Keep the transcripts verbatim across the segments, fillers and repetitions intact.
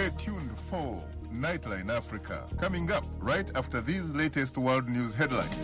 Stay tuned for Nightline Africa, coming up right after these latest world news headlines.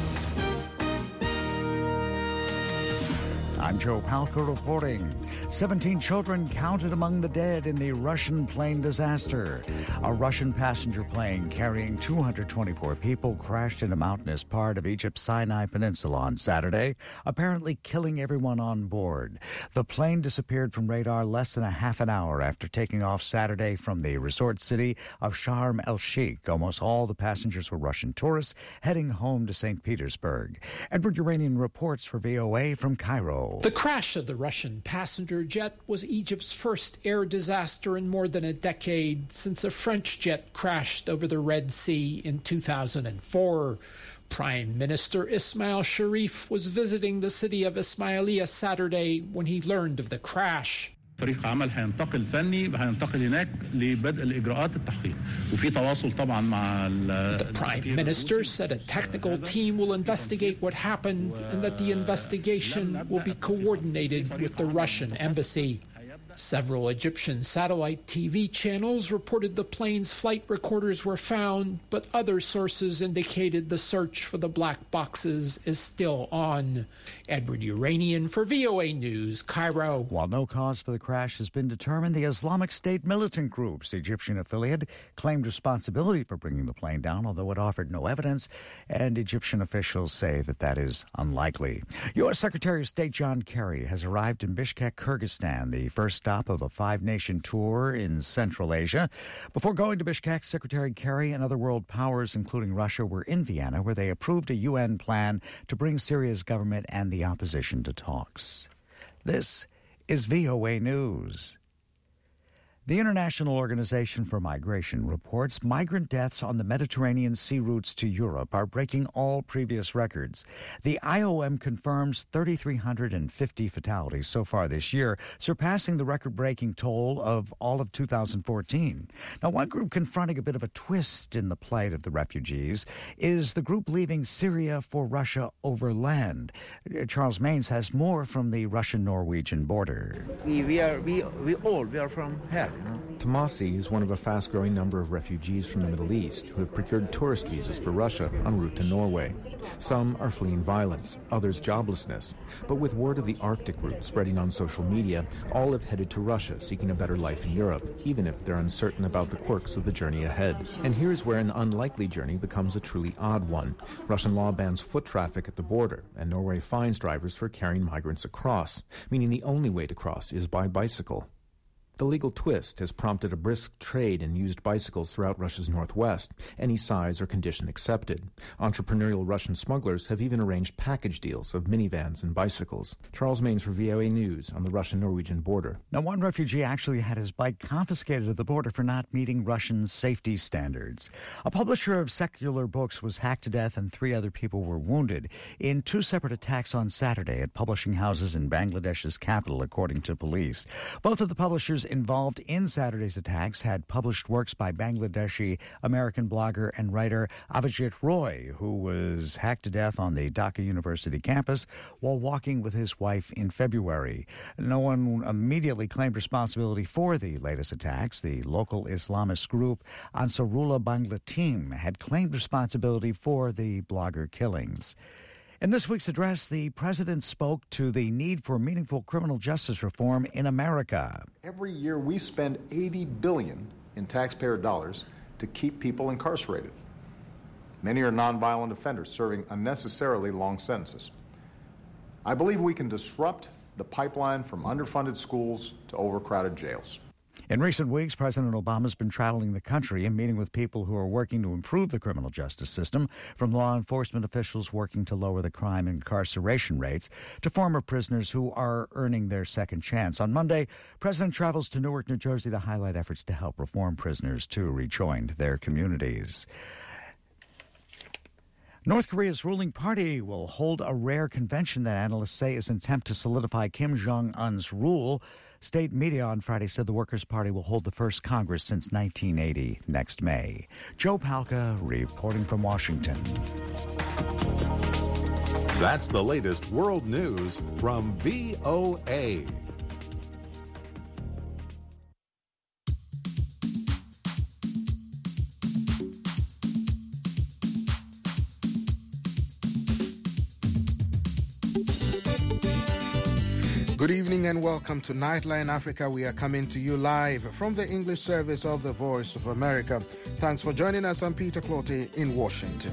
I'm Joe Palca reporting. seventeen children counted among the dead in the Russian plane disaster. A Russian passenger plane carrying two hundred twenty-four people crashed in a mountainous part of Egypt's Sinai Peninsula on Saturday, apparently killing everyone on board. The plane disappeared from radar less than a half an hour after taking off Saturday from the resort city of Sharm el-Sheikh. Almost all the passengers were Russian tourists heading home to Saint Petersburg. Edward Uranian reports for V O A from Cairo. The crash of the Russian passenger jet was Egypt's first air disaster in more than a decade, since a French jet crashed over the Red Sea in two thousand four. Prime Minister Ismail Sharif was visiting the city of Ismailia Saturday when he learned of the crash. فريق عمل هينتقل فني هينتقل هناك لبدء الإجراءات التحقيق وفي تواصل طبعا مع The Prime Minister said a technical team will investigate what happened and that the investigation will be coordinated with the Russian embassy. Several Egyptian satellite T V channels reported the plane's flight recorders were found, but other sources indicated the search for the black boxes is still on. Edward Uranian for V O A News, Cairo. While no cause for the crash has been determined, the Islamic State militant group's Egyptian affiliate claimed responsibility for bringing the plane down, although it offered no evidence, and Egyptian officials say that that is unlikely. U S Secretary of State John Kerry has arrived in Bishkek, Kyrgyzstan, the first stop of a five-nation tour in Central Asia. Before going to Bishkek, Secretary Kerry and other world powers, including Russia, were in Vienna, where they approved a U N plan to bring Syria's government and the opposition to talks. This is V O A News. The International Organization for Migration reports migrant deaths on the Mediterranean sea routes to Europe are breaking all previous records. The I O M confirms three thousand three hundred fifty fatalities so far this year, surpassing the record-breaking toll of all of two thousand fourteen. Now, one group confronting a bit of a twist in the plight of the refugees is the group leaving Syria for Russia over land. Charles Maines has more from the Russian-Norwegian border. We, we are we we all we are from here. Tomasi is one of a fast-growing number of refugees from the Middle East who have procured tourist visas for Russia en route to Norway. Some are fleeing violence, others joblessness. But with word of the Arctic route spreading on social media, all have headed to Russia seeking a better life in Europe, even if they're uncertain about the quirks of the journey ahead. And here's where an unlikely journey becomes a truly odd one. Russian law bans foot traffic at the border, and Norway fines drivers for carrying migrants across, meaning the only way to cross is by bicycle. The legal twist has prompted a brisk trade in used bicycles throughout Russia's northwest, any size or condition accepted. Entrepreneurial Russian smugglers have even arranged package deals of minivans and bicycles. Charles Maines for V O A News on the Russian-Norwegian border. Now, one refugee actually had his bike confiscated at the border for not meeting Russian safety standards. A publisher of secular books was hacked to death and three other people were wounded in two separate attacks on Saturday at publishing houses in Bangladesh's capital, according to police. Both of the publishers involved in Saturday's attacks had published works by Bangladeshi American blogger and writer Avijit Roy, who was hacked to death on the Dhaka University campus while walking with his wife in February. No one immediately claimed responsibility for the latest attacks. The local Islamist group Ansarullah Bangla Team had claimed responsibility for the blogger killings. In this week's address, the president spoke to the need for meaningful criminal justice reform in America. Every year we spend eighty billion dollars in taxpayer dollars to keep people incarcerated. Many are nonviolent offenders serving unnecessarily long sentences. I believe we can disrupt the pipeline from underfunded schools to overcrowded jails. In recent weeks, President Obama has been traveling the country and meeting with people who are working to improve the criminal justice system, from law enforcement officials working to lower the crime and incarceration rates to former prisoners who are earning their second chance. On Monday, President travels to Newark, New Jersey to highlight efforts to help reform prisoners to rejoin their communities. North Korea's ruling party will hold a rare convention that analysts say is an attempt to solidify Kim Jong-un's rule. State media on Friday said the Workers' Party will hold the first Congress since nineteen eighty next May. Joe Palca reporting from Washington. That's the latest world news from V O A. Good evening and welcome to Nightline Africa. We are coming to you live from the English service of the Voice of America. Thanks for joining us. I'm Peter Clote in Washington.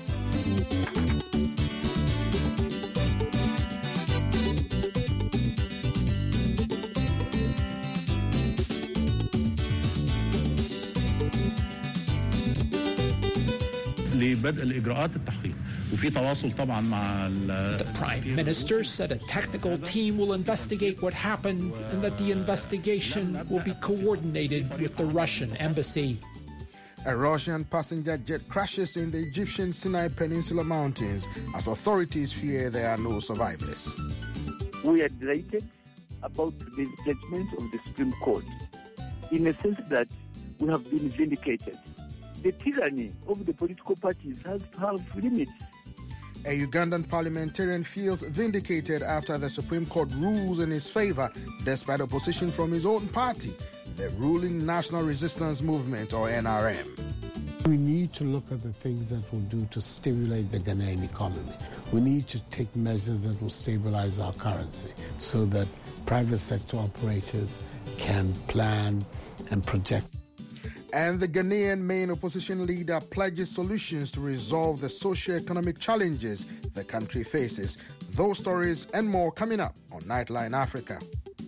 لبدء الإجراءات التحقيق وفي تواصل طبعا مع The Prime Minister said a technical team will investigate what happened and that the investigation will be coordinated with the Russian embassy. A Russian passenger jet crashes in the Egyptian Sinai Peninsula mountains as authorities fear there are no survivors. We are delighted about the judgment of the Supreme Court in the sense that we have been vindicated. The tyranny of the political parties has to have limits. A Ugandan parliamentarian feels vindicated after the Supreme Court rules in his favor despite opposition from his own party, the ruling National Resistance Movement, or N R M. We need to look at the things that will do to stimulate the Ghanaian economy. We need to take measures that will stabilize our currency so that private sector operators can plan and project. And the Ghanaian main opposition leader pledges solutions to resolve the socio-economic challenges the country faces. Those stories and more coming up on Nightline Africa.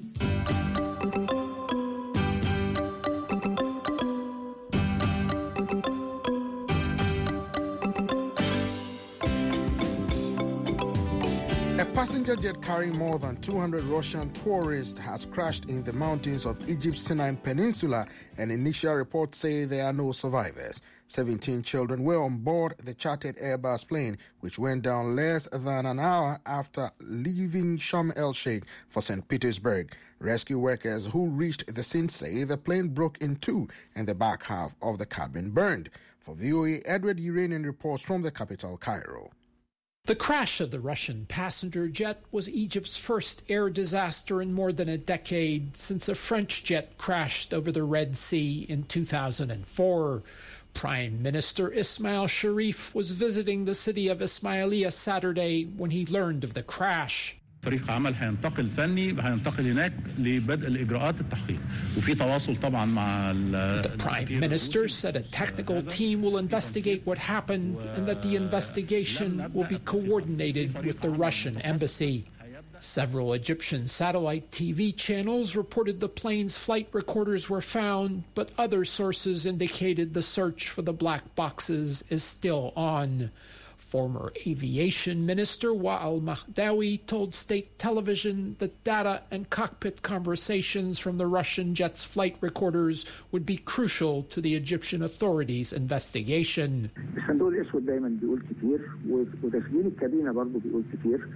A passenger jet carrying more than two hundred Russian tourists has crashed in the mountains of Egypt's Sinai Peninsula, and initial reports say there are no survivors. seventeen children were on board the chartered Airbus plane, which went down less than an hour after leaving Sharm el-Sheikh for Saint Petersburg. Rescue workers who reached the scene say the plane broke in two and the back half of the cabin burned. For V O A, Edward Uranian reports from the capital, Cairo. The crash of the Russian passenger jet was Egypt's first air disaster in more than a decade since a French jet crashed over the Red Sea in two thousand four. Prime Minister Ismail Sharif was visiting the city of Ismailia Saturday when he learned of the crash. فريق عمل هينتقل فني هينتقل هناك لبدء الإجراءات التحقيق وفي تواصل طبعا مع The Prime Minister said a technical team will investigate what happened and that the investigation will be coordinated with the Russian embassy. Several Egyptian satellite T V channels reported the plane's flight recorders were found, but other sources indicated the search for the black boxes is still on. Former Aviation Minister Wael Mahdawi told state television that data and cockpit conversations from the Russian jet's flight recorders would be crucial to the Egyptian authorities' investigation. الصندوق الأسود دايما بيقول كتير وتسجيل الكابينة برضه بيقول كتير.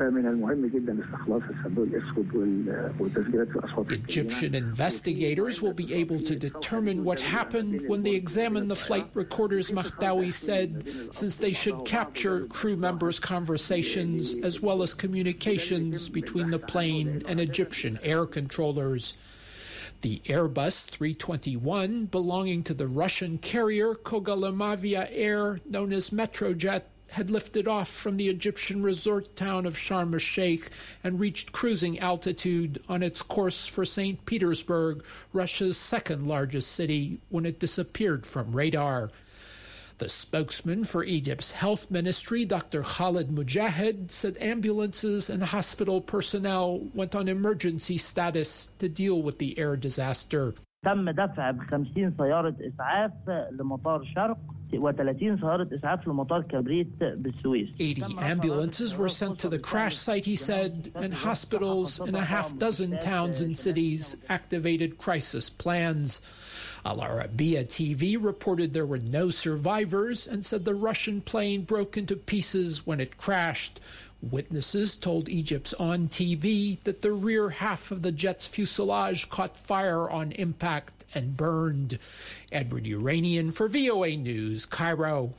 Egyptian investigators will be able to determine what happened when they examine the flight recorders, Mahdawi said, since they should capture crew members' conversations as well as communications between the plane and Egyptian air controllers. The Airbus three twenty-one, belonging to the Russian carrier Kogalimavia Air, known as Metrojet, had lifted off from the Egyptian resort town of Sharm el-Sheikh and reached cruising altitude on its course for Saint Petersburg, Russia's second largest city, when it disappeared from radar. The spokesman for Egypt's health ministry, Doctor Khalid Mujahid, said ambulances and hospital personnel went on emergency status to deal with the air disaster. تم دفع بخمسين سيارة إسعاف لمطار شرق وثلاثين سيارة إسعاف لمطار كبريت بالسويس. eighty ambulances were sent to the crash site, he said, and hospitals in a half dozen towns and cities activated crisis plans. Al Arabiya T V reported there were no survivors and said the Russian plane broke into pieces when it crashed. Witnesses told Egypt's On T V that the rear half of the jet's fuselage caught fire on impact and burned. Edward Uranian for V O A News, Cairo.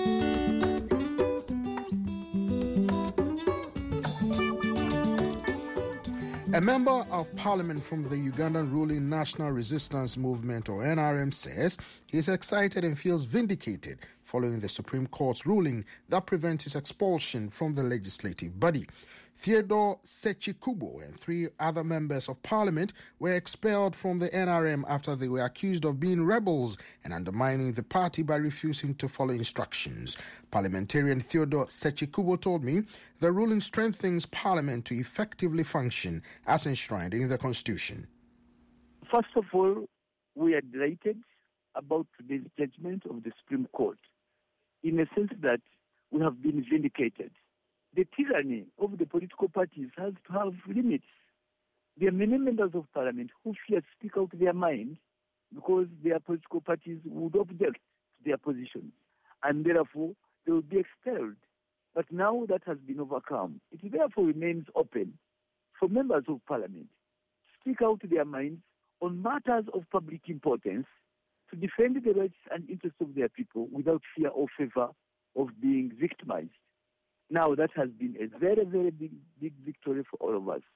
A member of parliament from the Ugandan ruling National Resistance Movement, or N R M, says he is excited and feels vindicated following the Supreme Court's ruling that prevents his expulsion from the legislative body. Theodore Sechikubo and three other members of parliament were expelled from the N R M after they were accused of being rebels and undermining the party by refusing to follow instructions. Parliamentarian Theodore Sechikubo told me the ruling strengthens parliament to effectively function as enshrined in the Constitution. First of all, we are delighted about today's judgment of the Supreme Court, in a sense that we have been vindicated. The tyranny of the political parties has to have limits. There are many members of parliament who fear to speak out their mind because their political parties would object to their positions, and therefore they would be expelled. But now that has been overcome. It therefore remains open for members of parliament to speak out their minds on matters of public importance, to defend the rights and interests of their people without fear or favor of being victimized. Now that has been a very, very big, big victory for all of us.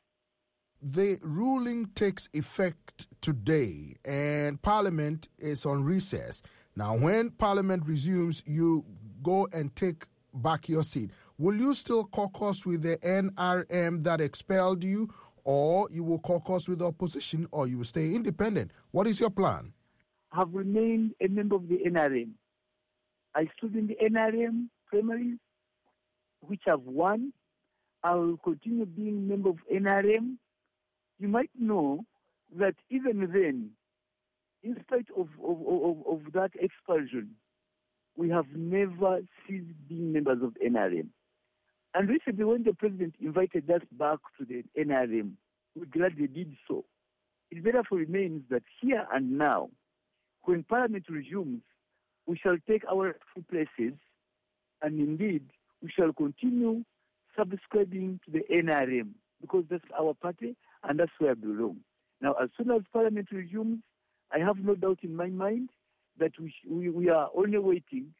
The ruling takes effect today and Parliament is on recess. Now, when Parliament resumes, you go and take back your seat. Will you still caucus with the N R M that expelled you, or you will caucus with the opposition, or you will stay independent? What is your plan? I have remained a member of the N R M. I stood in the N R M primaries, which I've won. I will continue being a member of N R M. You might know that even then, in spite of, of, of, of that expulsion, we have never ceased being members of N R M. And recently, when the president invited us back to the N R M, we gladly did so. It therefore remains that here and now, when Parliament resumes, we shall take our rightful places, and indeed, we shall continue subscribing to the N R M, because that's our party and that's where I belong. Now, as soon as Parliament resumes, I have no doubt in my mind that we, sh- we, we are only waiting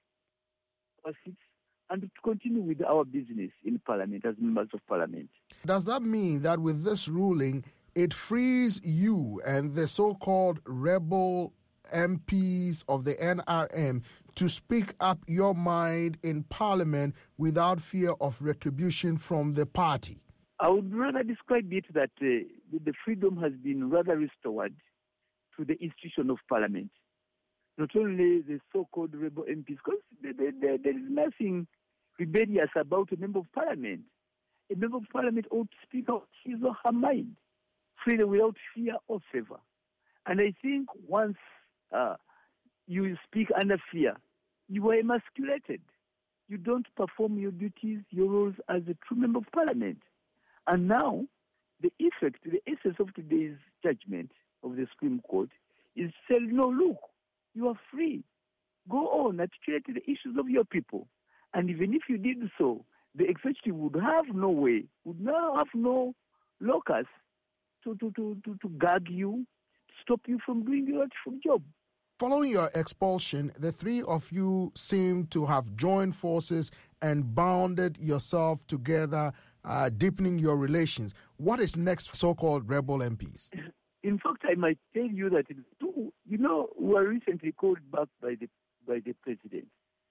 for seats and to continue with our business in Parliament as members of Parliament. Does that mean that with this ruling, it frees you and the so-called rebel M Ps of the N R M to speak up your mind in Parliament without fear of retribution from the party? I would rather describe it that uh, the freedom has been rather restored to the institution of Parliament. Not only the so-called rebel M Ps, because there, there, there is nothing rebellious about a member of Parliament. A member of Parliament ought to speak out his or her mind freely without fear or favor. And I think once uh, you speak under fear, you are emasculated. You don't perform your duties, your roles as a true member of Parliament. And now, the effect, the essence of today's judgment of the Supreme Court is say, no, look, you are free. Go on, articulate the issues of your people. And even if you did so, the executive would have no way, would now have no locus to, to, to, to, to gag you, to stop you from doing your rightful job. Following your expulsion, the three of you seem to have joined forces and bounded yourself together, uh, deepening your relations. What is next for so-called rebel M Ps? In fact, I might tell you that, two, you know, we were recently called back by the by the president.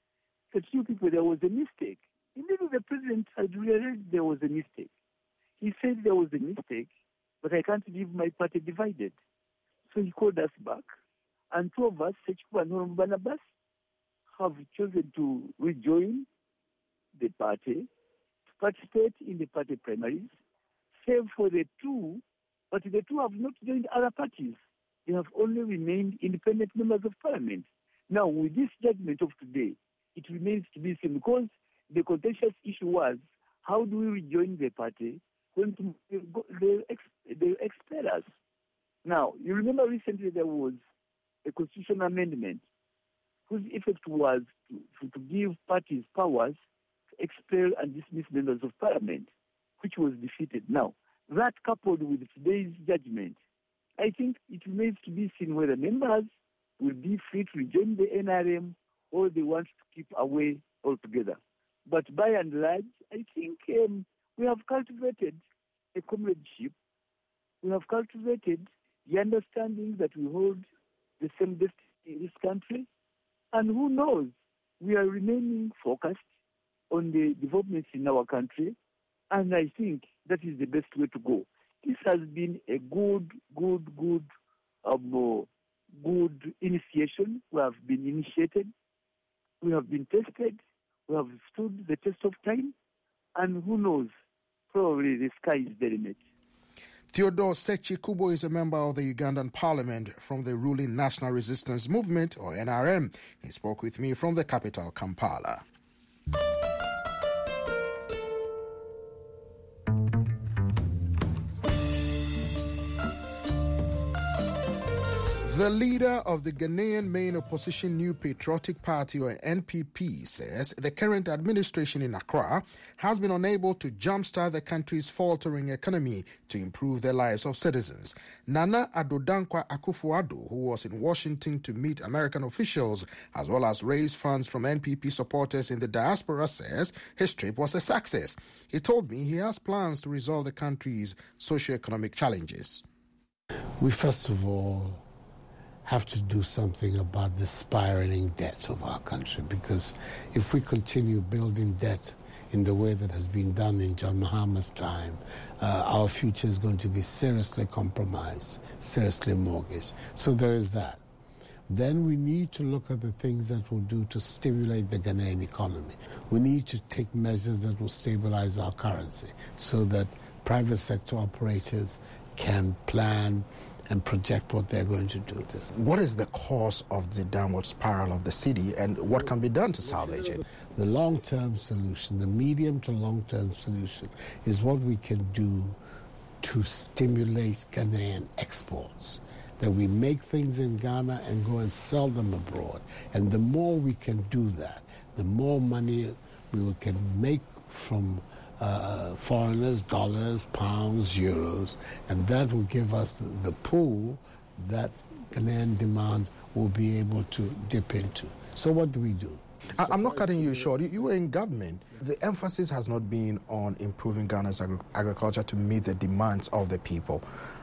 The two people, there was a mistake. Immediately the president had realized there was a mistake. He said there was a mistake, but I can't leave my party divided. So he called us back. And two of us, Sechikubo and Honorable Barnabas, have chosen to rejoin the party, to participate in the party primaries, save for the two, but the two have not joined other parties. They have only remained independent members of Parliament. Now, with this judgment of today, it remains to be seen, because the contentious issue was, how do we rejoin the party when they expel us? Now, you remember recently there was a constitutional amendment whose effect was to, to give parties powers to expel and dismiss members of Parliament, which was defeated. Now, that coupled with today's judgment, I think it remains to be seen whether members will be free to rejoin the N R M or they want to keep away altogether. But by and large, I think um, we have cultivated a comradeship. We have cultivated the understanding that we hold the same destiny in this country. And who knows, we are remaining focused on the developments in our country. And I think that is the best way to go. This has been a good, good, good, um, good initiation. We have been initiated. We have been tested. We have stood the test of time. And who knows, probably the sky is the limit. Theodore Sechi Kubo is a member of the Ugandan parliament from the ruling National Resistance Movement, or N R M. He spoke with me from the capital, Kampala. The leader of the Ghanaian main opposition New Patriotic Party, or N P P, says the current administration in Accra has been unable to jumpstart the country's faltering economy to improve the lives of citizens. Nana Addo Dankwa Akufo-Addo, who was in Washington to meet American officials as well as raise funds from N P P supporters in the diaspora, says his trip was a success. He told me he has plans to resolve the country's socio-economic challenges. We first of all have to do something about the spiraling debt of our country, because if we continue building debt in the way that has been done in John Mahama's time, uh, our future is going to be seriously compromised, seriously mortgaged. So there is that. Then we need to look at the things that will do to stimulate the Ghanaian economy. We need to take measures that will stabilize our currency so that private sector operators can plan and project what they're going to do. This. What is the cause of the downward spiral of the city, and what can be done to salvage it? The long-term solution, the medium to long-term solution, is what we can do to stimulate Ghanaian exports. That we make things in Ghana and go and sell them abroad. And the more we can do that, the more money we can make from Uh, foreigners, dollars, pounds, euros, and that will give us the pool that Ghanaian demand will be able to dip into. So what do we do? I, I'm not cutting you short. You, you were in government. The emphasis has not been on improving Ghana's agri- agriculture to meet the demands of the people.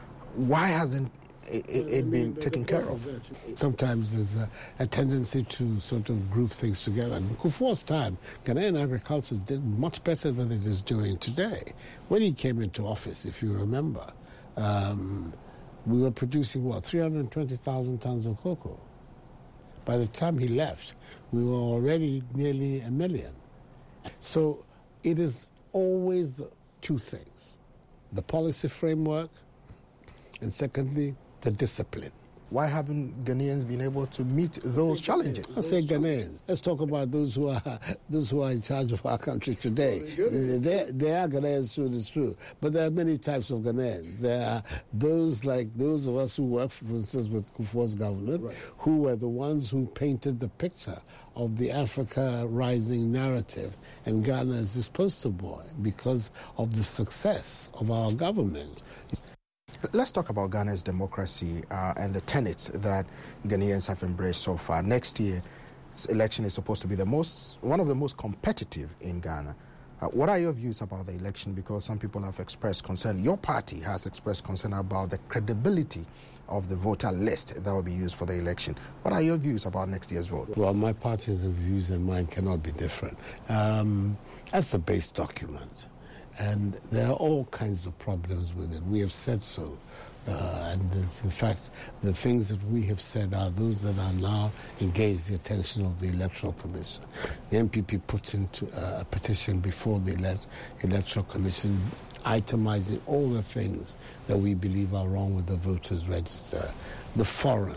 Why hasn't it, it, it been taken care of? Sometimes there's a, a tendency to sort of group things together. In Kufuor's time, Ghanaian agriculture did much better than it is doing today. When he came into office, if you remember, um, we were producing, what, three hundred twenty thousand tons of cocoa. By the time he left, we were already nearly a million. So it is always two things: the policy framework, and secondly, the discipline. Why haven't Ghanaians been able to meet those challenges? I say Ghanaians. Let's talk about those who are those who are in charge of our country today. They, they are Ghanaians, too, it's true. But there are many types of Ghanaians. There are those like those of us who work, for instance, with Kufuor's government, right, who were the ones who painted the picture of the Africa rising narrative. And Ghana is this poster boy because of the success of our government. Let's talk about Ghana's democracy uh, and the tenets that Ghanaians have embraced so far. Next year's election is supposed to be the most, one of the most competitive in Ghana. Uh, what are your views about the election? Because some people have expressed concern. Your party has expressed concern about the credibility of the voter list that will be used for the election. What are your views about next year's vote? Well, my party's views and mine cannot be different. Um, that's the base document. And there are all kinds of problems with it. We have said so. Uh, and in fact, the things that we have said are those that are now engaged the attention of the Electoral Commission. The N P P put into uh, a petition before the elect- Electoral Commission itemizing all the things that we believe are wrong with the voters' register. The foreign,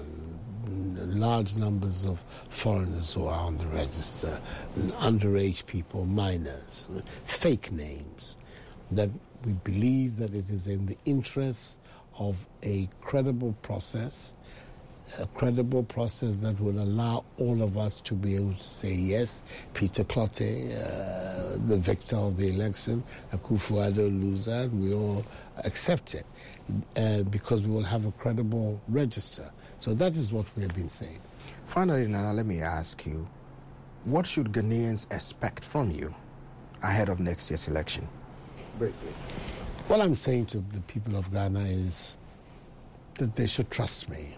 large numbers of foreigners who are on the register, underage people, minors, fake names. That we believe that it is in the interest of a credible process, a credible process that will allow all of us to be able to say, yes, Peter Clottey, uh, the victor of the election, Akufo-Addo loser, and we all accept it uh, because we will have a credible register. So that is what we have been saying. Finally, Nana, let me ask you, what should Ghanaians expect from you ahead of next year's election? Briefly. What I'm saying to the people of Ghana is that they should trust me.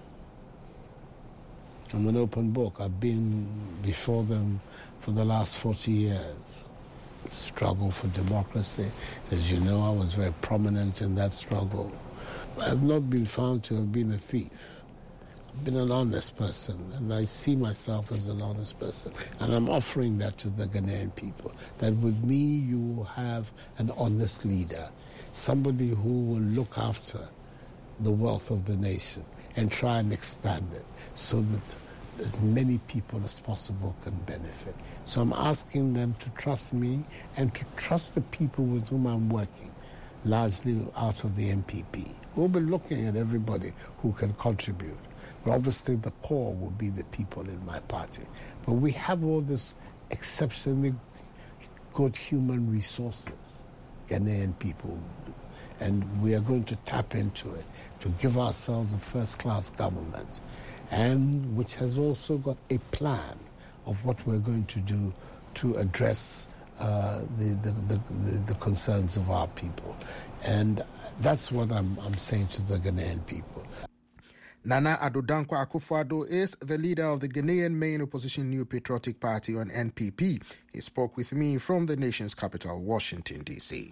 I'm an open book. I've been before them for the last forty years. struggle for democracy. As you know, I was very prominent in that struggle. I have not been found to have been a thief. I've been an honest person, and I see myself as an honest person. And I'm offering that to the Ghanaian people, that with me you will have an honest leader, somebody who will look after the wealth of the nation and try and expand it so that as many people as possible can benefit. So I'm asking them to trust me and to trust the people with whom I'm working, largely out of the N P P. We'll be looking at everybody who can contribute. But obviously the core will be the people in my party. But we have all this exceptionally good human resources, Ghanaian people, and we are going to tap into it to give ourselves a first-class government, and which has also got a plan of what we're going to do to address uh, the, the, the, the concerns of our people. And that's what I'm, I'm saying to the Ghanaian people. Nana Addo Dankwa Akufo-Addo is the leader of the Ghanaian main opposition New Patriotic Party, or N P P. He spoke with me from the nation's capital, Washington, D C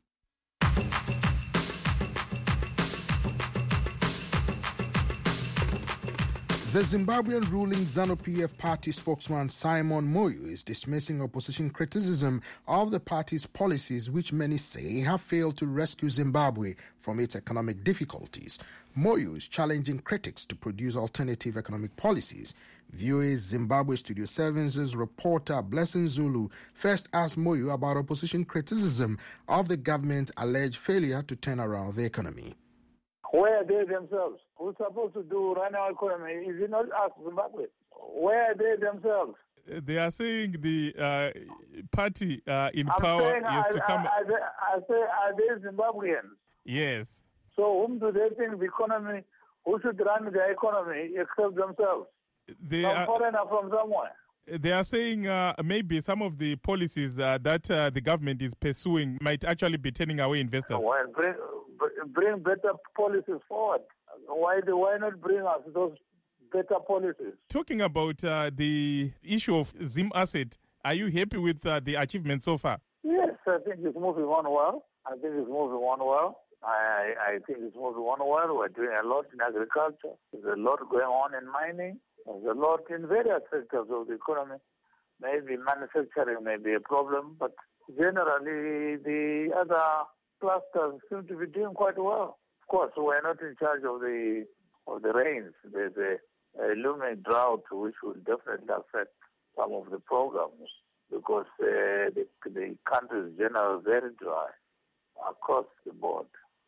The Zimbabwean ruling ZANU-P F party spokesman Simon Moyo is dismissing opposition criticism of the party's policies, which many say have failed to rescue Zimbabwe from its economic difficulties. Moyo is challenging critics to produce alternative economic policies. V O A's Zimbabwe Studio seven's reporter Blessing Zulu first asked Moyo about opposition criticism of the government's alleged failure to turn around the economy. Where are they themselves? Who's supposed to do run our economy? Is it not us, Zimbabwe? Where are they themselves? They are saying the uh, party uh, in I'm power saying, is are, to come... Are they, I say, are they Zimbabweans? Yes. So whom do they think the economy, who should run the economy except themselves? They Some are, foreigner from somewhere. They are saying uh, maybe some of the policies uh, that uh, the government is pursuing might actually be turning away investors. Well, bring, bring better policies forward. Why, do, why not bring us those better policies? Talking about uh, the issue of Zim Asset, are you happy with uh, the achievements so far? Yes, I think it's moving on well. I think it's moving on well. I, I think it's moving on well. We're doing a lot in agriculture. There's a lot going on in mining. There's a lot in various sectors of the economy. Maybe manufacturing may be a problem, but generally the other clusters seem to be doing quite well. Of course, we're not in charge of the of the rains. There's a, a looming drought which will definitely affect some of the programs because uh, the, the country is generally very dry across the board.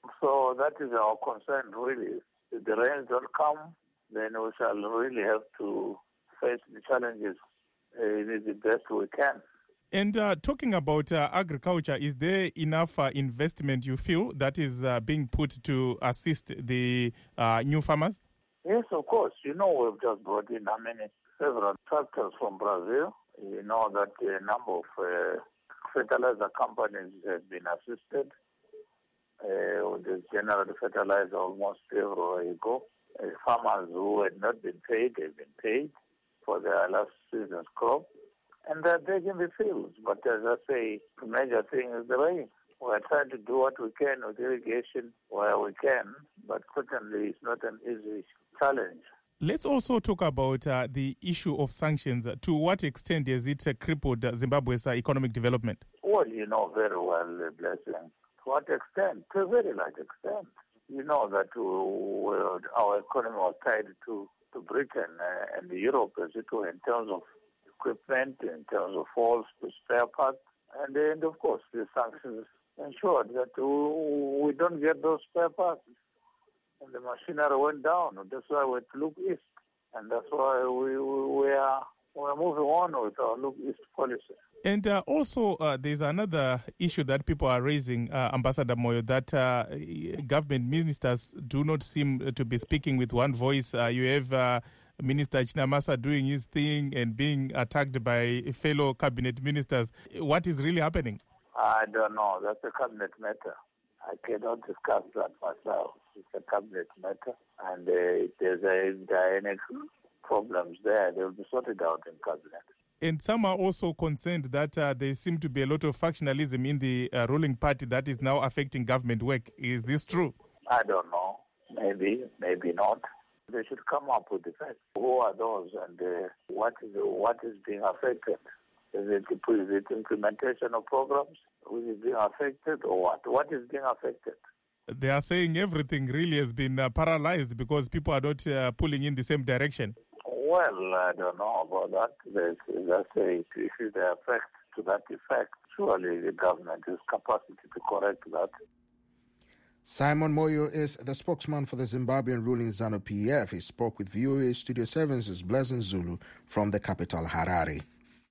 So that is our concern, really. If the rains don't come, then we shall really have to face the challenges uh, the best we can. And uh, talking about uh, agriculture, is there enough uh, investment you feel that is uh, being put to assist the uh, new farmers? Yes, of course. You know, we've just brought in how many, several tractors from Brazil. You know that a number of uh, fertilizer companies have been assisted. Uh, there's general fertilizer almost everywhere you go. Uh, farmers who had not been paid have been paid for their last season's crop. And they're taking the fields. But as I say, the major thing is the rain. We're trying to do what we can with irrigation where we can, but certainly it's not an easy challenge. Let's also talk about uh, the issue of sanctions. To what extent has it uh, crippled uh, Zimbabwe's uh, economic development? Well, you know very well, uh, Blessing. To what extent? To a very large extent. You know that uh, our economy was tied to, to Britain uh, and Europe as it were in terms of equipment, in terms of falls to spare parts. And then, of course, the sanctions ensured that we don't get those spare parts. And the machinery went down. That's why we had to look east. And that's why we, we, we, are, we are moving on with our look east policy. And uh, also, uh, there's another issue that people are raising, uh, Ambassador Moyo, that uh, government ministers do not seem to be speaking with one voice. Uh, you have uh, Minister Chinamasa doing his thing and being attacked by fellow cabinet ministers. What is really happening? I don't know. That's a cabinet matter. I cannot discuss that myself. It's a cabinet matter. And uh, if there's a, there are any problems there, they will be sorted out in cabinet. And some are also concerned that uh, there seem to be a lot of factionalism in the uh, ruling party that is now affecting government work. Is this true? I don't know. Maybe, maybe not. They should come up with the facts. Who are those and uh, what is what is being affected? Is it, is it implementation of programs? Is it being affected or what? What is being affected? They are saying everything really has been uh, paralyzed because people are not uh, pulling in the same direction. Well, I don't know about that. There's, let's say, if it's the effect to that effect, surely the government has capacity to correct that. Simon Moyo is the spokesman for the Zimbabwean ruling ZANU-P E F. He spoke with V O A Studio seven's Blessing Zulu from the capital, Harare.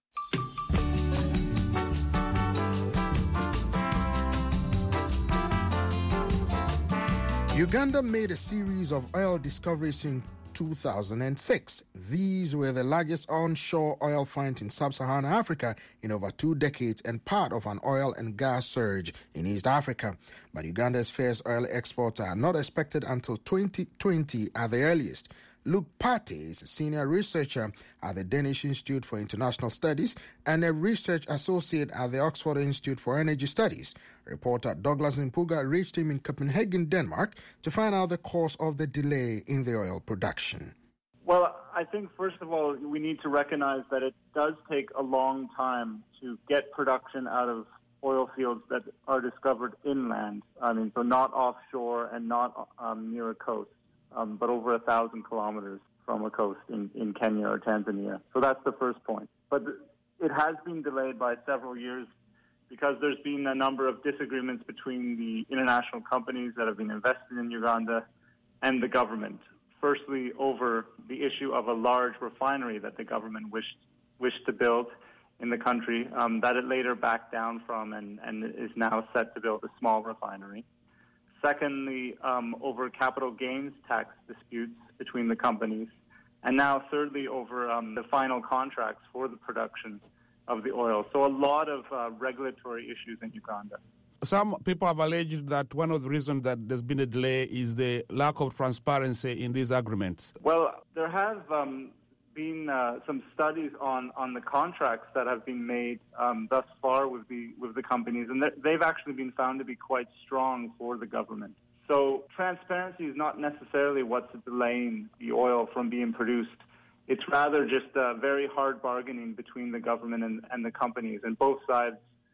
Uganda made a series of oil discoveries in two thousand six. These were the largest onshore oil finds in sub-Saharan Africa in over two decades and part of an oil and gas surge in East Africa. But Uganda's first oil exports are not expected until twenty twenty at the earliest. Luke Pate is a senior researcher at the Danish Institute for International Studies and a research associate at the Oxford Institute for Energy Studies. Reporter Douglas Mpuga reached him in Copenhagen, Denmark, to find out the cause of the delay in the oil production. Well, I think, first of all, we need to recognize that it does take a long time to get production out of oil fields that are discovered inland. I mean, so not offshore and not um, near a coast. Um, but over a thousand kilometers from a coast in, in Kenya or Tanzania. So that's the first point. But th- it has been delayed by several years because there's been a number of disagreements between the international companies that have been invested in Uganda and the government. Firstly, over the issue of a large refinery that the government wished wished to build in the country, um, that it later backed down from and, and is now set to build a small refinery. Secondly, um, over capital gains tax disputes between the companies. And now, thirdly, over um, the final contracts for the production of the oil. So a lot of uh, regulatory issues in Uganda. Some people have alleged that one of the reasons that there's been a delay is the lack of transparency in these agreements. Well, there have um, been uh, some studies on, on the contracts that have been made um, thus far with the with the companies, and they've actually been found to be quite strong for the government. So transparency is not necessarily what's delaying the oil from being produced. It's rather just uh, very hard bargaining between the government and, and the companies, and both sides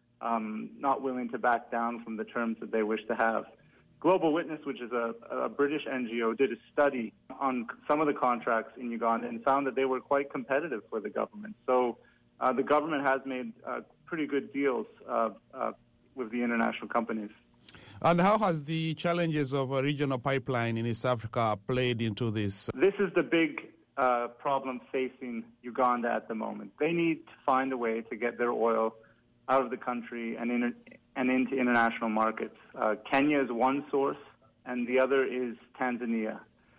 um, not willing to back down from the terms that they wish to have. Global Witness, which is a, a British N G O, did a study on some of the contracts in Uganda and found that they were quite competitive for the government. So uh, the government has made uh, pretty good deals uh, uh, with the international companies. And how has the challenges of a regional pipeline in East Africa played into this? This is the big uh, problem facing Uganda at the moment. They need to find a way to get their oil out of the country and in, and into international markets. Uh, Kenya is one source, and the other is Tanzania.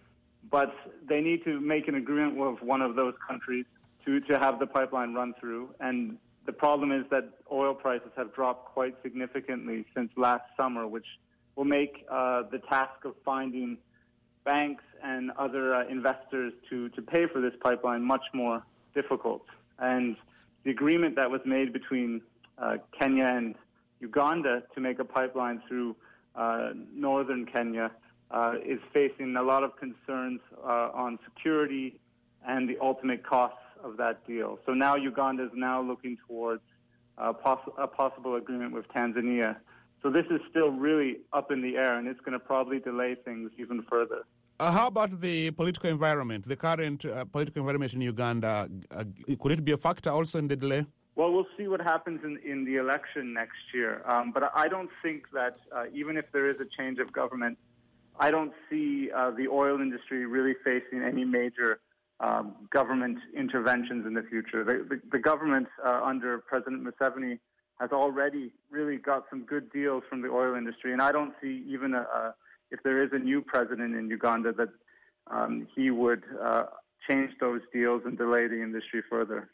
But they need to make an agreement with one of those countries to, to have the pipeline run through. And the problem is that oil prices have dropped quite significantly since last summer, which will make uh, the task of finding banks and other uh, investors to, to pay for this pipeline much more difficult. And the agreement that was made between uh, Kenya and Uganda to make a pipeline through uh, northern Kenya uh, is facing a lot of concerns uh, on security and the ultimate costs of that deal. So now Uganda is now looking towards uh, poss- a possible agreement with Tanzania. So this is still really up in the air, and it's going to probably delay things even further. Uh, how about the political environment, the current uh, political environment in Uganda? Uh, could it be a factor also in the delay? Well, we'll see what happens in, in the election next year. Um, but I don't think that uh, even if there is a change of government, I don't see uh, the oil industry really facing any major um, government interventions in the future. The, the, the government uh, under President Museveni has already really got some good deals from the oil industry, and I don't see even a, a, if there is a new president in Uganda that um, he would uh, change those deals and delay the industry further.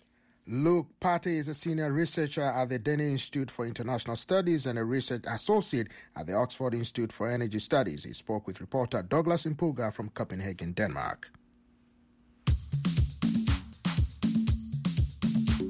Luke Pate is a senior researcher at the Danish Institute for International Studies and a research associate at the Oxford Institute for Energy Studies. He spoke with reporter Douglas Mpuga from Copenhagen, Denmark.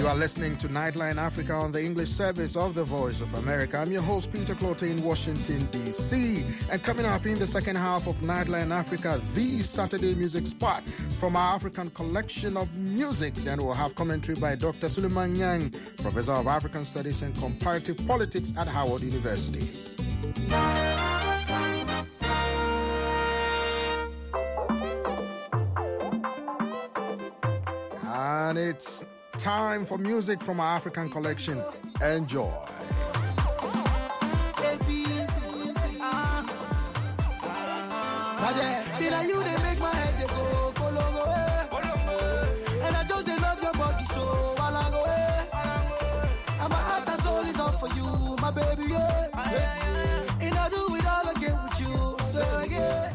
You are listening to Nightline Africa on the English service of the Voice of America. I'm your host, Peter Clote in Washington, D C. And coming up in the second half of Nightline Africa, the Saturday music spot from our African collection of music. Then we'll have commentary by Doctor Suleiman Yang, Professor of African Studies and Comparative Politics at Howard University. And it's time for music from our African collection. Enjoy. See that you they make my head go go long away, and I just they love your body so long away. And my heart and soul is all for you, my baby. Yeah, yeah. And I do it all again with you. So again.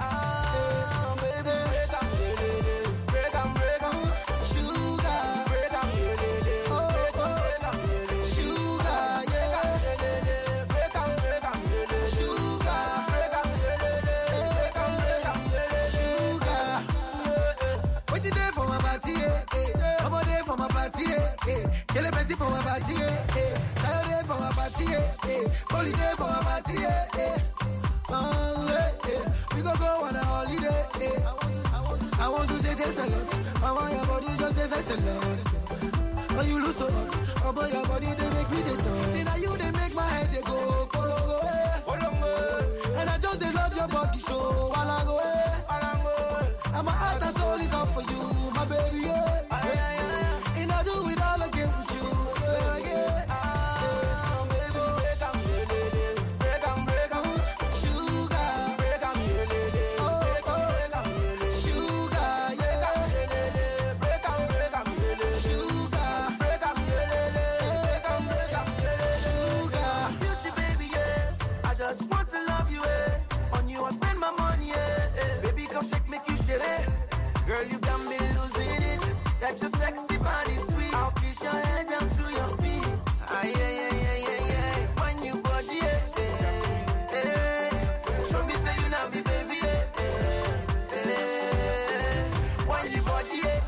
Kill a petty for my party, eh? Saturday for my party, eh? Holiday for my party, eh? Oh, eh, eh. We go go on a holiday, eh? I want to, I want to, I want to say thanks a lot. I want your body just a thanks a lot. When you lose so much, oh boy, your body they make me the dance. See now you they make my head they go, go long way. And I just they love your body so long way. And my heart and soul is all for you, my baby, yeah. And I do it all again with you. Yeah, ah, baby, break 'em, break 'em, break 'em, sugar, break 'em, oh, break 'em, break 'em, sugar, yeah, break 'em, break 'em, sugar, break 'em, break 'em, break 'em, sugar, beauty baby, yeah. I just want to love you, eh. On you I spend my money, yeah. Baby, come shake, make you shit, eh. Girl, you got me losing it. That your sexy body sweet. I'll fish your head down to your feet. Ah, yeah, yeah, yeah, yeah, yeah. When you body, yeah, yeah, yeah. Show me say you not me, baby, yeah, yeah, yeah. When you body, yeah,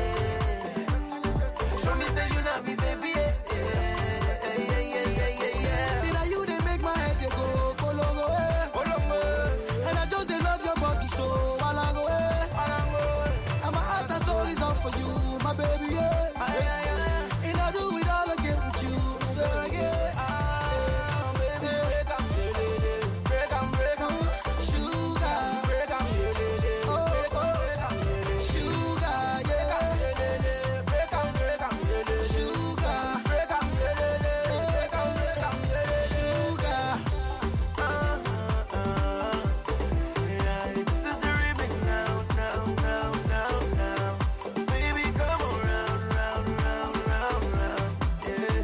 yeah. Show me say you not me, baby, yeah, yeah, yeah, yeah, yeah, yeah, yeah. See that you they make my head they go, go long away, go long way. And I just they love your body so long away, long away. And my heart and soul is all for you, my baby, yeah. Ah, yeah, yeah. And I do it all again with you, so again. Ah, baby, break 'em, break 'em, break 'em, sugar, break 'em, oh, break 'em, sugar, yeah, break 'em, break 'em, sugar, break 'em, break 'em, break 'em, sugar. Ah, ah, ah. Yeah, this is the remix now, now, now, now, now. Baby, come around, round, round, round, round, yeah.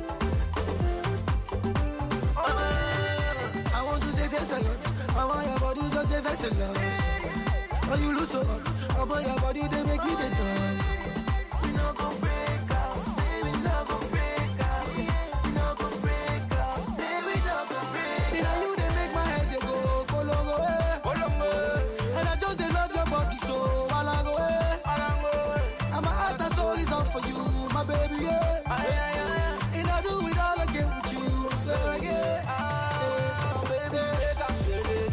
Oh, I want to say thanks a lot. I want your body just say thanks a lot. When you lose so much, I want your body they make me the dance. We no go break up, say we no go break up. We no go break up, say we no go break up. See now you they make my head they go, go long way, go long way. And I just they love your body so long way, long way. And my heart and soul is all for you, my baby, yeah. Ah, yeah, yeah. And I do it all again with you, so again. Ah, baby, break 'em,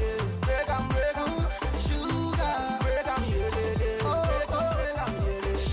break 'em, break 'em, sugar, break 'em, oh, break 'em, break 'em,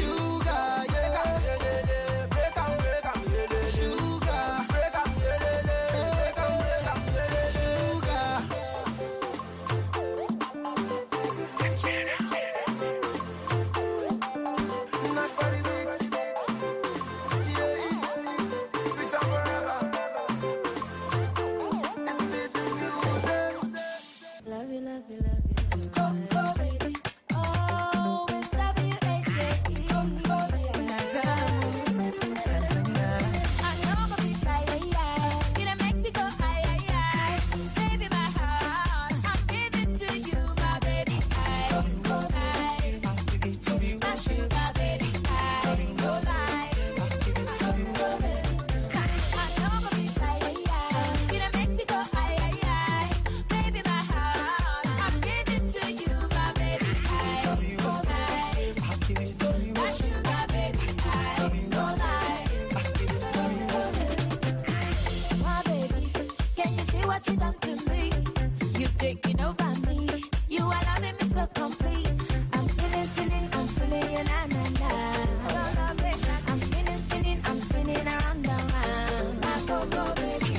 you done to me. You're taking over me. You are loving me so complete. I'm feeling, feeling, I'm feeling you, na na na. I'm spinning, spinning, I'm spinning around and round. My go-go, baby.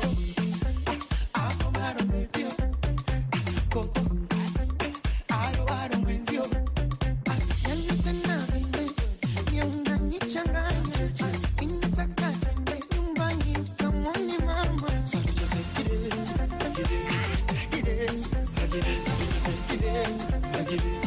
I'm out of with you. Go-go. I don't want to win you. I'm not enough, baby. You're not need to change. In the taka, you're banging. Come on, you mama. So just get it, get it, get it, get it, get it, get it.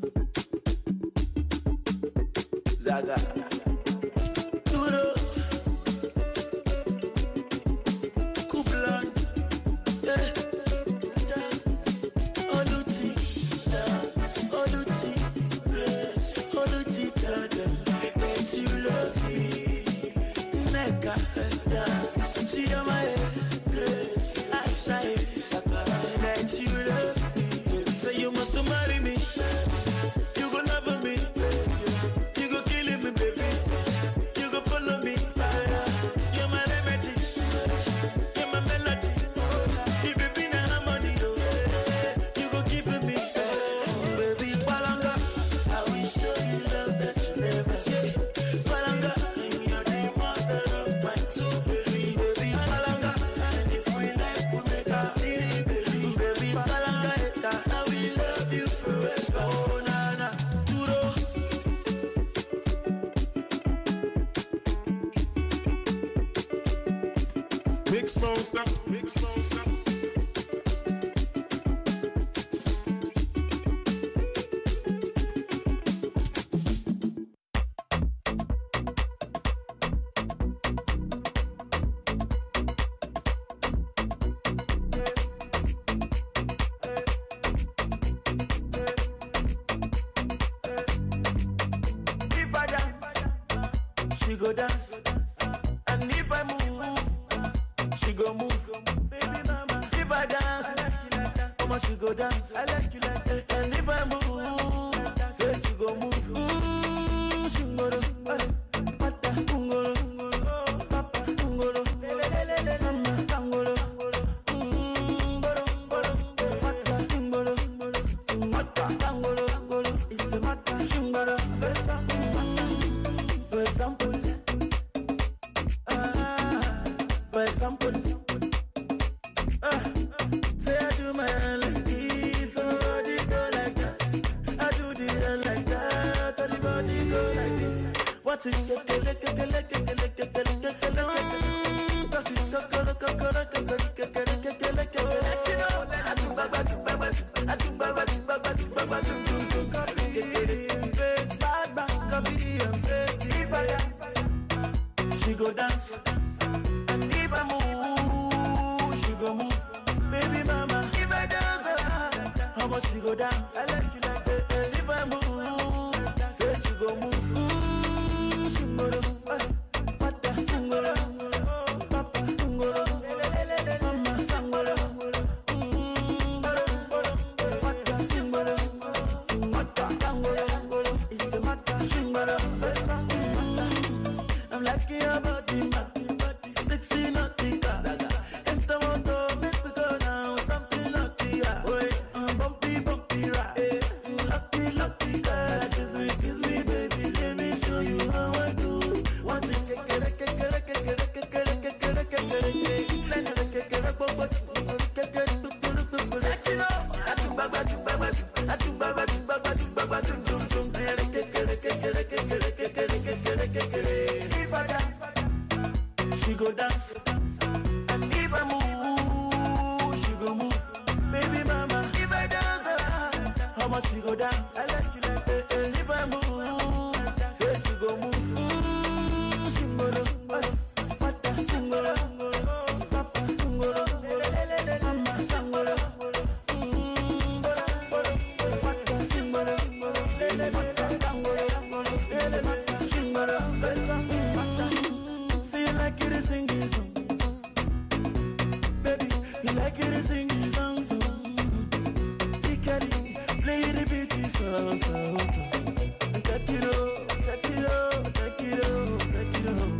Zaga. Duro, Africa, dance. She on my head, grace, I shine, that you love me. So you must marry me. You go love me. You go kill me, baby. You go follow me. You're my remedy. You're my melody. You baby na harmony. You go give me, baby. Palanga, I will show you love that you never see. Palanga, you're the mother of my two baby, baby. Palanga, and if we like, we make a deal, baby, baby. Palanga, I will love you forever. Oh na na, duro. Mix monster, mix monster. If I dance, she go dance. And if I move, she go move. Baby mama, if I dance, mama she go dance. I like you like that. And if I move, say she go move. Mm, she go do. Mata kungolo, papa kungolo, mama kungolo. Mm, boro boro, mata kungolo, mata kungolo. It's a mata kungolo. For example, ah, for example, ah, say I do my hair like this, somebody go like that. I do the hair like that, everybody go like this. What is it? Kele kele kele kele kele kele. What is it? Kele kele kele kele kele kele. I do baba do baba I do baba do baba do baba do do do. Bad man, copy and paste. If I dance, she go dance. And if I move, she go move. Baby mama, if I dance, how much she go dance? I like you like that. And if I move, say she go move. Mm, she go do. Mata singolo, papa singolo, mama singolo. Mm, mata singolo, mata singolo. It's a mata singolo. I'm like your body, ma. Sexy nautica. Enter moto, make me go now. Something lucky, yeah. Wait, um, bumpy, bumpy, right? Lucky, lucky, girl. Kiss me, kiss me, baby. Let me show you how I do. Once it get get get get get get get get get get get get get get. Let it get get get get get get. Let you know. I do baba do baba do. I do baba do baba do baba do do do. Get get get get get get get get get get get get. If I dance, she go dance. And if I move, she go move. Baby mama, if I dance, how much she go dance? I like you like that. And if I move, say she go move. Mm, singolo, mata singolo, papa singolo, mama singolo. Mm, mata singolo, mata singolo, mata singolo. See you like you to sing this song, baby. You like you to sing this song, so Piccadilly, play the beat, so so so. Take it up, take it up, take it up, take it up.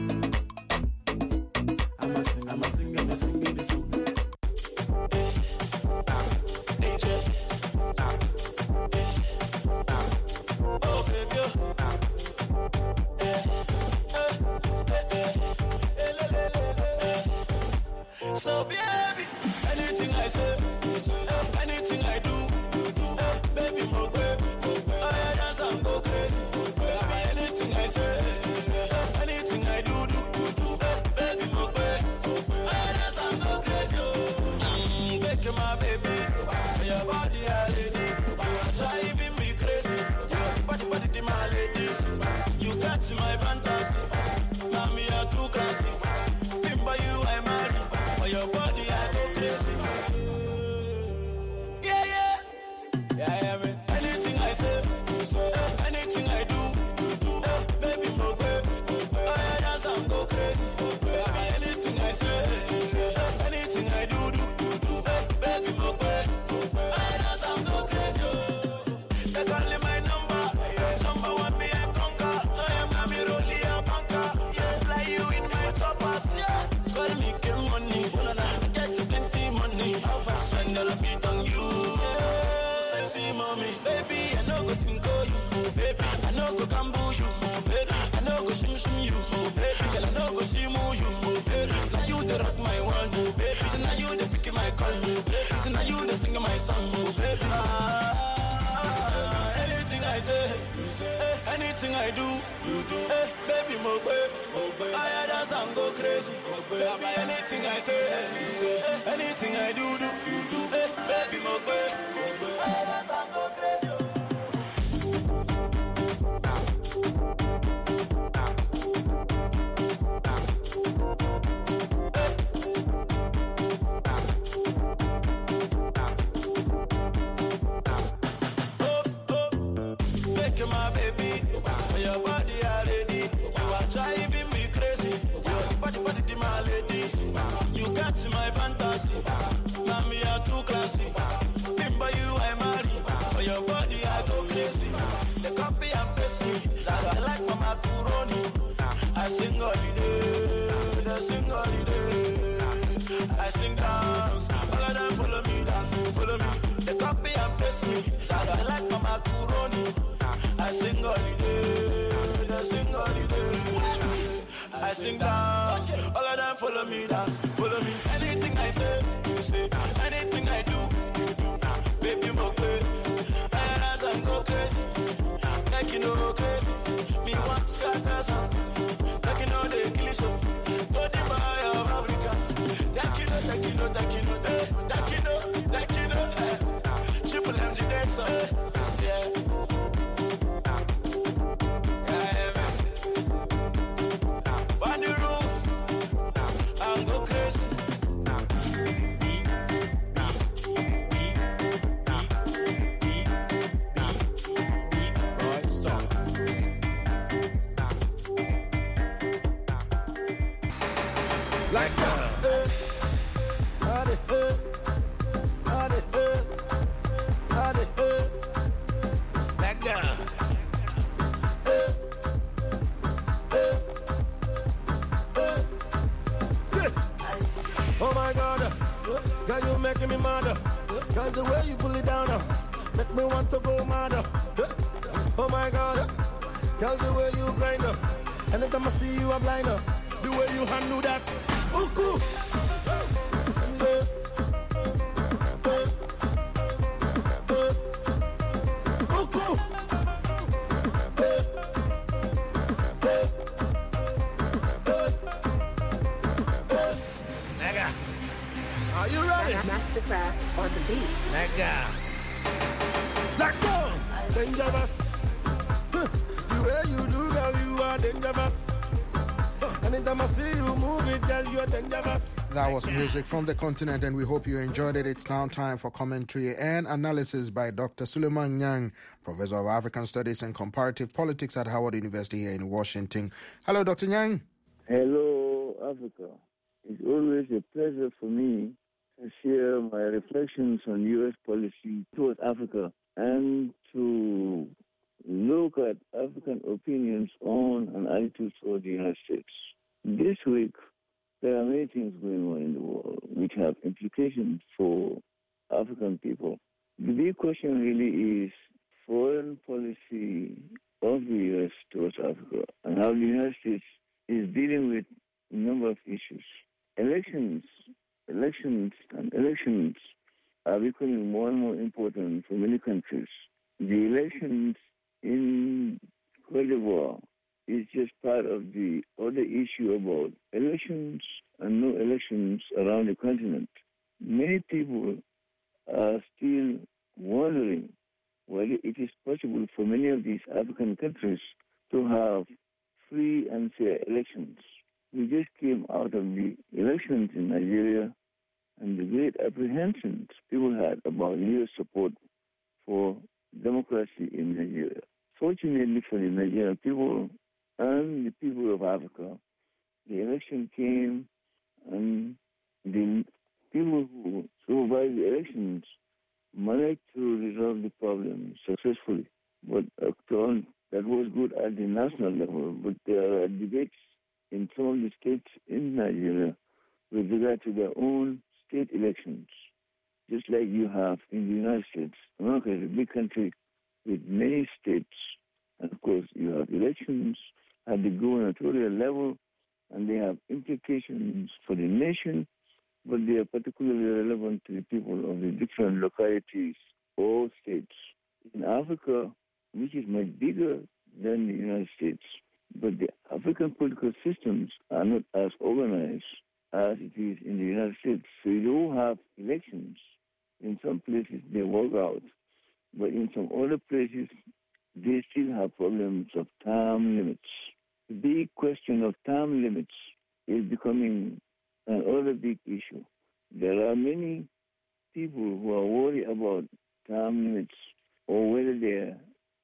I'm a sing, I'm a sing, I'm a sing this song. Eh, ah, D J, ah, eh, ah, oh baby, ah, eh, eh, eh, eh, le, le, le, le, eh. So baby, anything I say, eh, anything I do, eh, baby, more baby, I dance and go crazy. Baby, anything I say, eh, anything I do, do, do, eh, baby, more baby, I dance and go crazy. I'm baking my baby, your body a lady, you are driving me crazy. Your body, body, my lady, you catch my fantasy. Now me a too classy, bimba you I marry, for your body. my song, oh baby. Ah, anything I say, you say. Anything I do, you do. Hey, baby, mo baby, mo baby. I dance and go crazy, mo baby. Anything I say, you say. Anything I do, do, you do. Hey, baby, mo baby, mo baby. I dance and go crazy. My baby, for your body already, you are driving me crazy. Your body, body, my lady, you catch my fantasy. Mommy, you're too classy. Remember you, I marry. For your body, I go crazy. The copy and paste me, I like my macaroni. I sing holiday, I sing holiday. I sing dance, all of them follow me, dance, follow me. The copy and paste me, I like my macaroni. I sing holiday, I sing holiday. I sing dance, all of them follow me dance, follow me. Anything I say, you say. Anything I do, you do. Baby, mo pay. I dance and go crazy, like you know crazy. Me want scatter something, like you know they kill it. Go the buy of Africa. Take you know, take you know, take you know, take you know, take you know. Triple M the dance, yeah. Like that, uh, uh, uh, uh, uh, uh, like that, uh, uh, uh, oh my God, girl, you making me mad. Girl, the way you pull it down, make me want to go mad. Oh my God, girl, the way you grind up. Anytime I see you, I'm blind up. The way you handle that. Oh, cool. Oh, cool. Nigga, are you ready? Mastercraft on the beat. Nigga, let go. Dangerous. The way you do, girl, you are dangerous. Anytime I see you move it, girl, you're dangerous. That was music from the continent, and we hope you enjoyed it. It's now time for commentary and analysis by Doctor Suleiman Nyang, Professor of African Studies and Comparative Politics at Howard University here in Washington. Hello, Doctor Nyang. Hello, Africa. It's always a pleasure for me to share my reflections on U S policy towards Africa and to look at African opinions on and attitudes toward the United States. This week, there are many things going on in the world which have implications for African people. The big question really is foreign policy of the U S towards Africa and how the United States is dealing with a number of issues. Elections, elections, and elections are becoming more and more important for many countries. The elections in Cote d'Ivoire is just part of the other issue about elections and no elections around the continent. Many people are still wondering whether it is possible for many of these African countries to have free and fair elections. We just came out of the elections in Nigeria and the great apprehensions people had about U S support for democracy in Nigeria. Fortunately for the Nigerian people and the people of Africa, the election came and the people who supervised the elections managed to resolve the problem successfully. But uh, that was good at the national level, but there are debates in some of the states in Nigeria with regard to their own state elections, just like you have in the United States. America is a big country with many states, and of course you have elections at the gubernatorial level, and they have implications for the nation, but they are particularly relevant to the people of the different localities or states. In Africa, which is much bigger than the United States, but the African political systems are not as organized as it is in the United States. So you don't have elections. In some places they work out, but in some other places they still have problems of term limits. The big question of term limits is becoming another big issue. There are many people who are worried about term limits or whether their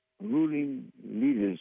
ruling leaders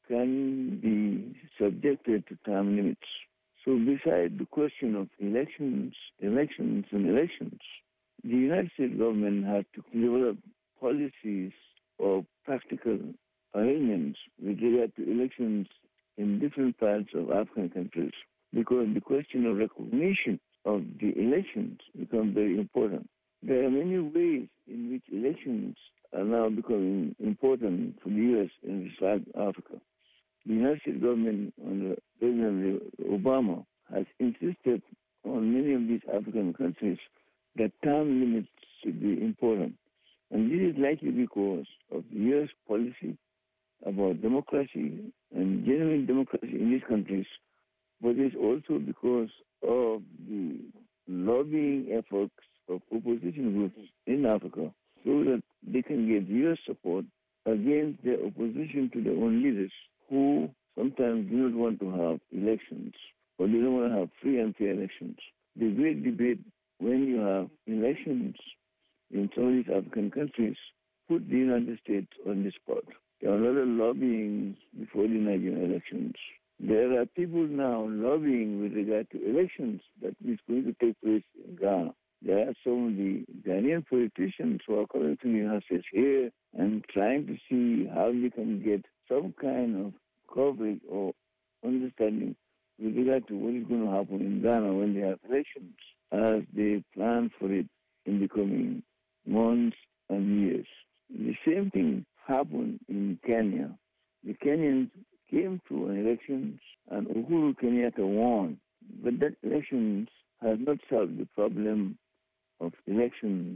can be subjected to term limits. So besides the question of elections, elections and elections, the United States government has to develop policies or practical arrangements with regard to elections in different parts of African countries, because the question of recognition of the elections becomes very important. There are many ways in which elections are now becoming important for the U S and South Africa. The United States government under President Obama has insisted on many of these African countries that term limits should be important. And this is likely because of the U S policy about democracy and genuine democracy in these countries, but it's also because of the lobbying efforts of opposition groups in Africa so that they can get U S support against their opposition to their own leaders who sometimes do not want to have elections or they don't want to have free and fair elections. The great debate when you have elections in some of these African countries put the United States on the spot. There are a lot of lobbying before the Nigerian elections. There are people now lobbying with regard to elections that is going to take place in Ghana. There are some of the Ghanaian politicians who are coming to the United States here and trying to see how they can get some kind of coverage or understanding with regard to what is going to happen in Ghana when they have elections, as they plan for it in the coming months and years. The same thing happened in Kenya. The Kenyans came to an elections and Uhuru Kenyatta won, but that elections has not solved the problem of elections,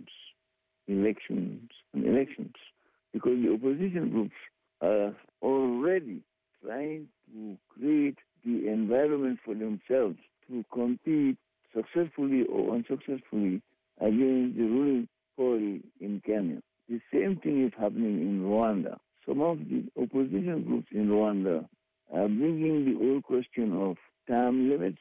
elections, and elections, because the opposition groups are already trying to create the environment for themselves to compete successfully or unsuccessfully against the ruling party in Kenya. The same thing is happening in Rwanda. Some of the opposition groups in Rwanda are bringing the old question of term limits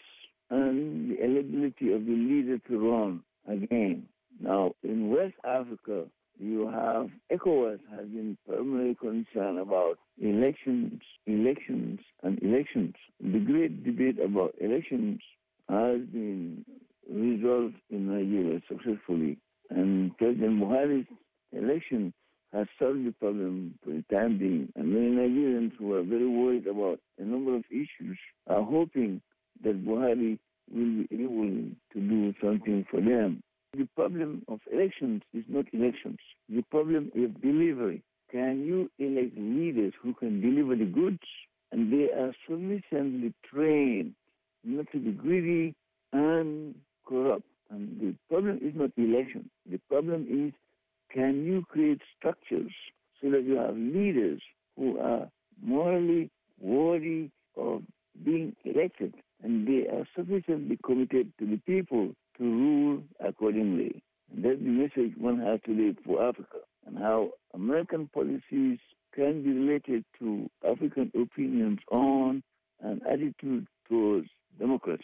and the eligibility of the leader to run again. Now, in West Africa, you have ECOWAS has been primarily concerned about elections, elections, and elections. The great debate about elections has been resolved in Nigeria successfully, and President Buhari's election has solved the problem for the time being. And many Nigerians who are very worried about a number of issues are hoping that Buhari will be able to do something for them. The problem of elections is not elections. The problem is delivery. Can you elect leaders who can deliver the goods? And they are sufficiently trained not to be greedy and corrupt. And the problem is not election. The problem is, can you create structures so that you have leaders who are morally worthy of being elected and they are sufficiently committed to the people to rule accordingly? And that's the message one has today for Africa, and how American policies can be related to African opinions on and attitude towards democracy.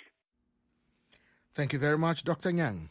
Thank you very much, Doctor Nyang.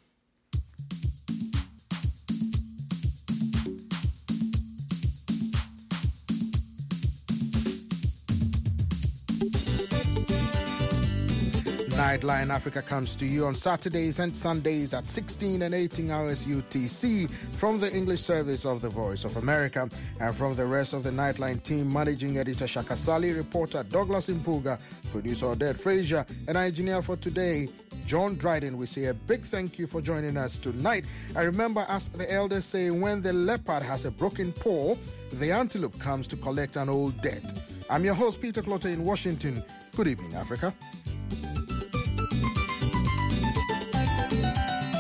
Nightline Africa comes to you on Saturdays and Sundays at sixteen and eighteen hours U T C from the English service of the Voice of America, and from the rest of the Nightline team, managing editor Shaka Sali, reporter Douglas Impuga, producer Odette Frazier, and engineer for today, John Dryden. We say a big thank you for joining us tonight. I remember, as the elders say, when the leopard has a broken paw, the antelope comes to collect an old debt. I'm your host, Peter Clotter in Washington. Good evening, Africa.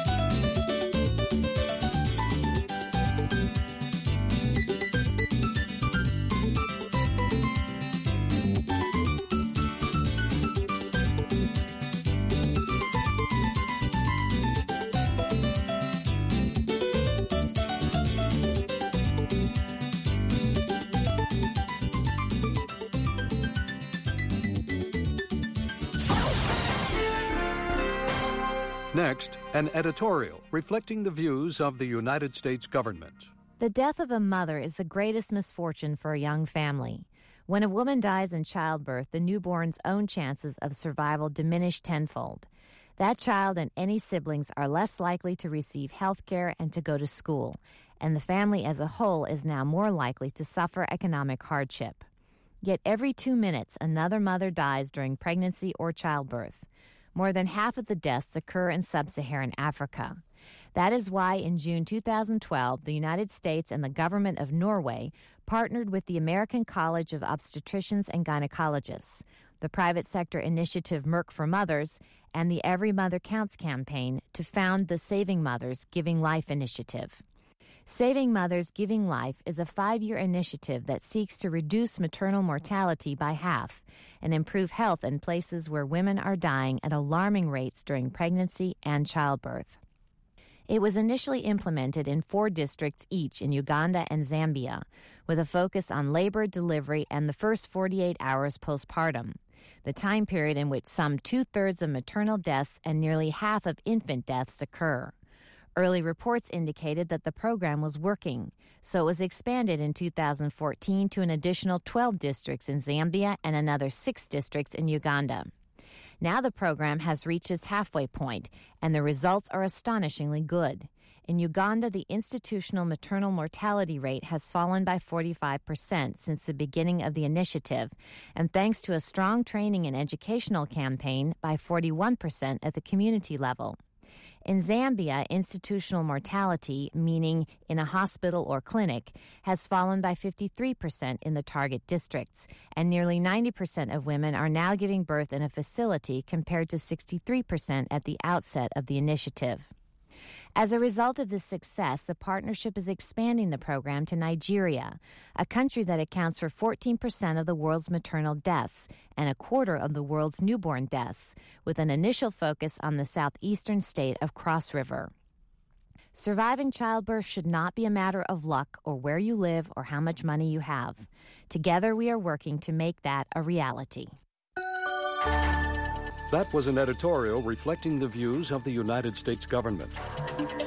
Next, an editorial reflecting the views of the United States government. The death of a mother is the greatest misfortune for a young family. When a woman dies in childbirth, the newborn's own chances of survival diminish tenfold. That child and any siblings are less likely to receive health care and to go to school, and the family as a whole is now more likely to suffer economic hardship. Yet every two minutes, another mother dies during pregnancy or childbirth. More than half of the deaths occur in sub-Saharan Africa. That is why in June two thousand twelve, the United States and the government of Norway partnered with the American College of Obstetricians and Gynecologists, the private sector initiative Merck for Mothers, and the Every Mother Counts campaign to found the Saving Mothers Giving Life initiative. Saving Mothers Giving Life is a five-year initiative that seeks to reduce maternal mortality by half and improve health in places where women are dying at alarming rates during pregnancy and childbirth. It was initially implemented in four districts each in Uganda and Zambia, with a focus on labor, delivery, and the first forty-eight hours postpartum, the time period in which some two-thirds of maternal deaths and nearly half of infant deaths occur. Early reports indicated that the program was working, so it was expanded in two thousand fourteen to an additional twelve districts in Zambia and another six districts in Uganda. Now the program has reached its halfway point, and the results are astonishingly good. In Uganda, the institutional maternal mortality rate has fallen by forty-five percent since the beginning of the initiative, and thanks to a strong training and educational campaign, by forty-one percent at the community level. In Zambia, institutional mortality, meaning in a hospital or clinic, has fallen by fifty-three percent in the target districts, and nearly ninety percent of women are now giving birth in a facility compared to sixty-three percent at the outset of the initiative. As a result of this success, the partnership is expanding the program to Nigeria, a country that accounts for fourteen percent of the world's maternal deaths and a quarter of the world's newborn deaths, with an initial focus on the southeastern state of Cross River. Surviving childbirth should not be a matter of luck or where you live or how much money you have. Together we are working to make that a reality. That was an editorial reflecting the views of the United States government.